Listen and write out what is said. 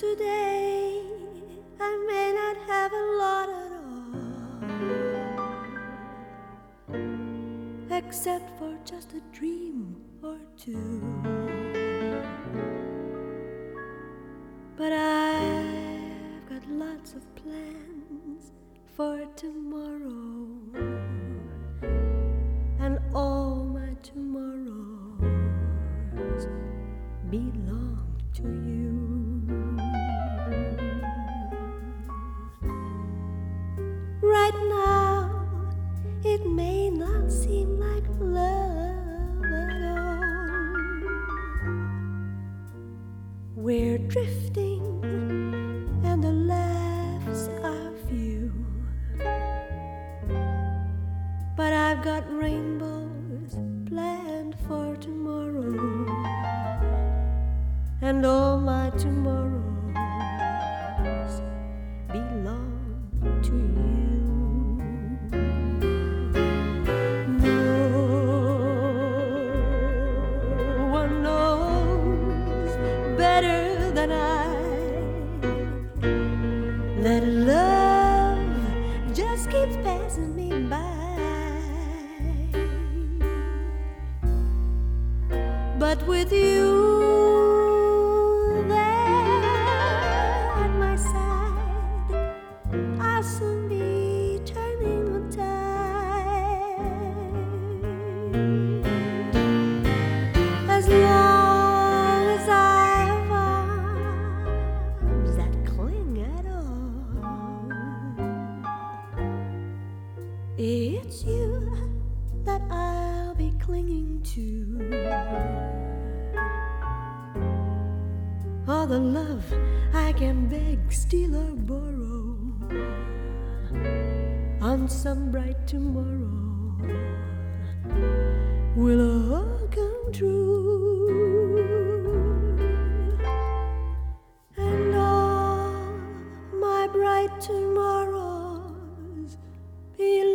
today I may not have a lot at all, except for just a dream or two. But I've got lots of plans for tomorrow, and all my tomorrows belong to you. Right now, it may not seem like love at all. We're drifting and the laughs are few, but I've got rainbows planned for tomorrow, and all my tomorrows belong to you. No one knows better than I that love just keeps passing me by. But with you I'll soon be turning the tide. As long as I have arms that cling at all, it's you that I'll be clinging to. All the love I can beg, steal or borrow on some bright tomorrow will all come true, and all my bright tomorrows belong